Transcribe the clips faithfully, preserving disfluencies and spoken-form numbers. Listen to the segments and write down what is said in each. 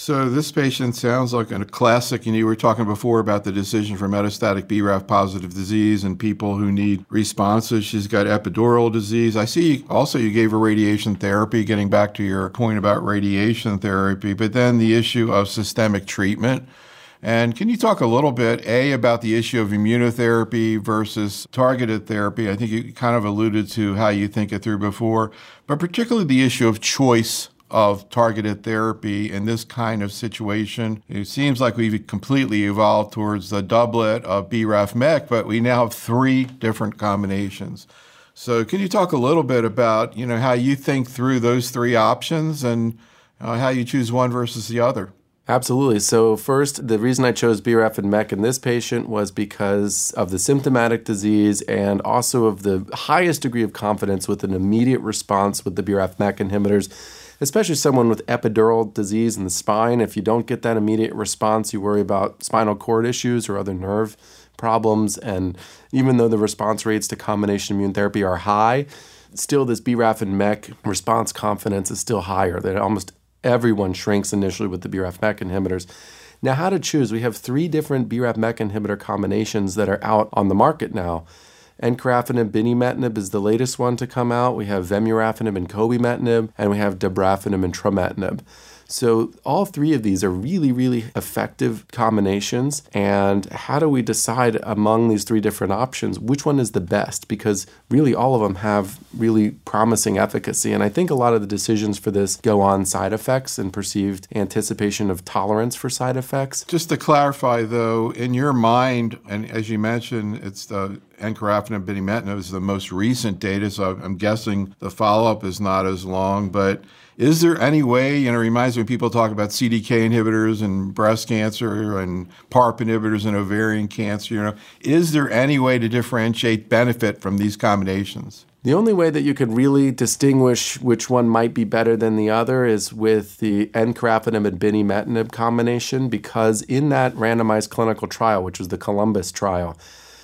So this patient sounds like a classic, and you were talking before about the decision for metastatic B RAF positive disease and people who need responses. She's got epidural disease. I see also you gave her radiation therapy, getting back to your point about radiation therapy, but then the issue of systemic treatment. And can you talk a little bit, A, about the issue of immunotherapy versus targeted therapy? I think you kind of alluded to how you think it through before, but particularly the issue of choice of targeted therapy in this kind of situation. It seems like we've completely evolved towards the doublet of B RAF MEK, but we now have three different combinations. So can you talk a little bit about, you know, how you think through those three options and uh, how you choose one versus the other? Absolutely. So first, the reason I chose B RAF and MEK in this patient was because of the symptomatic disease and also of the highest degree of confidence with an immediate response with the B RAF MEK inhibitors, especially someone with epidural disease in the spine. If you don't get that immediate response, you worry about spinal cord issues or other nerve problems. And even though the response rates to combination immune therapy are high, still this B RAF and MEK response confidence is still higher. That almost everyone shrinks initially with the B RAF MEK inhibitors. Now, how to choose? We have three different B RAF MEK inhibitor combinations that are out on the market now. Encorafenib, binimetinib is the latest one to come out. We have vemurafenib and cobimetinib, and we have dabrafenib and trametinib. So all three of these are really, really effective combinations. And how do we decide among these three different options which one is the best? Because really all of them have really promising efficacy. And I think a lot of the decisions for this go on side effects and perceived anticipation of tolerance for side effects. Just to clarify, though, in your mind, and as you mentioned, it's the encorafenib, binimetinib is the most recent data, so I'm guessing the follow-up is not as long, but is there any way, you know, it reminds me when people talk about C D K inhibitors and breast cancer and PARP inhibitors and ovarian cancer, you know, is there any way to differentiate benefit from these combinations? The only way that you could really distinguish which one might be better than the other is with the encorafenib and binimetinib combination, because in that randomized clinical trial, which was the Columbus trial,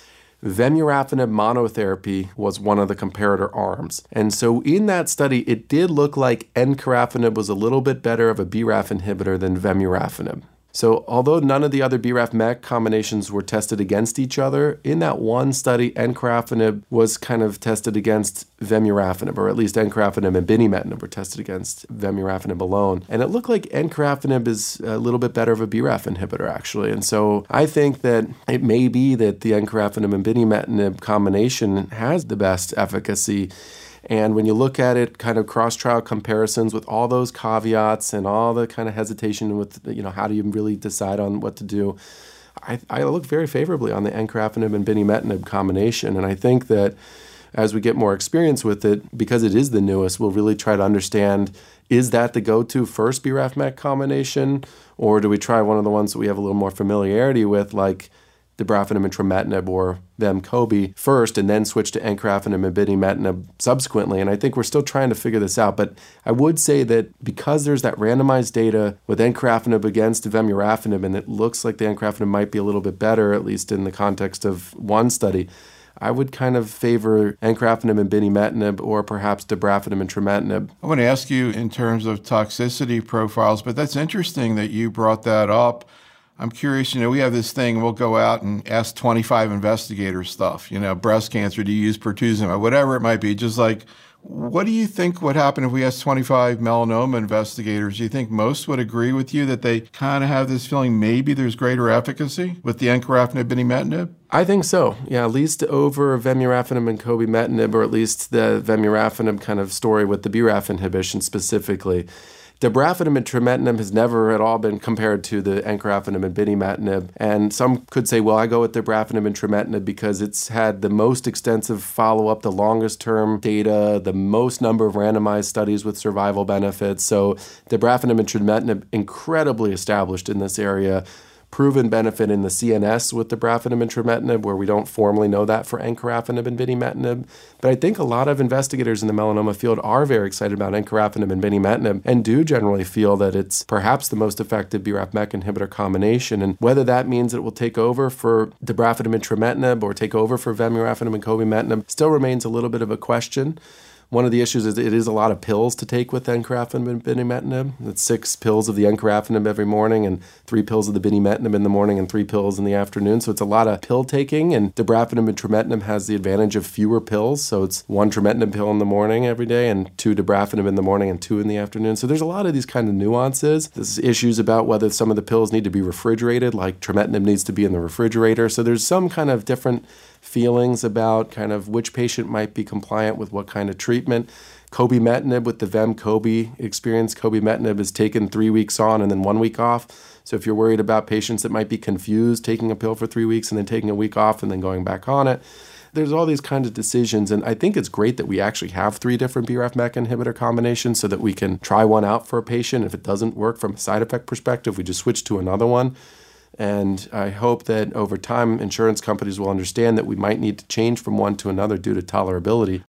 vemurafenib monotherapy was one of the comparator arms. And so in that study, it did look like encorafenib was a little bit better of a B RAF inhibitor than vemurafenib. So although none of the other B RAF MEK combinations were tested against each other, in that one study, encorafenib was kind of tested against vemurafenib, or at least encorafenib and binimetinib were tested against vemurafenib alone. And it looked like encorafenib is a little bit better of a B RAF inhibitor, actually. And so I think that it may be that the encorafenib and binimetinib combination has the best efficacy. And when you look at it, kind of cross-trial comparisons with all those caveats and all the kind of hesitation with, you know, how do you really decide on what to do, I, I look very favorably on the encorafenib and binimetinib combination. And I think that as we get more experience with it, because it is the newest, we'll really try to understand, is that the go-to first B RAF MEK combination, or do we try one of the ones that we have a little more familiarity with, like dabrafenib and trametinib or vem-cobi first, and then switch to encorafenib and binimetinib subsequently. And I think we're still trying to figure this out. But I would say that because there's that randomized data with encorafenib against vemurafenib, and it looks like the encorafenib might be a little bit better, at least in the context of one study, I would kind of favor encorafenib and binimetinib, or perhaps dabrafenib and trametinib. I want to ask you in terms of toxicity profiles, but that's interesting that you brought that up. I'm curious, you know, we have this thing, we'll go out and ask twenty-five investigators stuff, you know, breast cancer, do you use pertuzumab, whatever it might be, just like, what do you think would happen if we asked twenty-five melanoma investigators? Do you think most would agree with you that they kind of have this feeling maybe there's greater efficacy with the encorafenib, binimetinib? I think so. Yeah, at least over vemurafenib and cobimetinib, or at least the vemurafenib kind of story with the B RAF inhibition specifically. Dabrafenib and trametinib has never at all been compared to the encorafenib and binimetinib. And some could say, well, I go with dabrafenib and trametinib because it's had the most extensive follow-up, the longest term data, the most number of randomized studies with survival benefits. So dabrafenib and trametinib incredibly established in this area. Proven benefit in the C N S with dabrafenib and trametinib, where we don't formally know that for encorafenib and binimetinib. But I think a lot of investigators in the melanoma field are very excited about encorafenib and binimetinib and do generally feel that it's perhaps the most effective B RAF MEK inhibitor combination. And whether that means it will take over for dabrafenib and trametinib or take over for vemurafenib and cobimetinib still remains a little bit of a question. One of the issues is it is a lot of pills to take with encorafenib and binimetinib. It's six pills of the encorafenib every morning and three pills of the binimetinib in the morning and three pills in the afternoon. So it's a lot of pill taking, and dabrafenib and trametinib has the advantage of fewer pills. So it's one trametinib pill in the morning every day and two dabrafenib in the morning and two in the afternoon. So there's a lot of these kind of nuances. There's issues about whether some of the pills need to be refrigerated, like trametinib needs to be in the refrigerator. So there's some kind of different feelings about kind of which patient might be compliant with what kind of treatment. Cobimetinib with the Vem-Cobi experience, cobimetinib is taken three weeks on and then one week off. So if you're worried about patients that might be confused taking a pill for three weeks and then taking a week off and then going back on it, there's all these kinds of decisions. And I think it's great that we actually have three different B R A F MEK inhibitor combinations so that we can try one out for a patient. If it doesn't work from a side effect perspective, we just switch to another one. And I hope that over time, insurance companies will understand that we might need to change from one to another due to tolerability.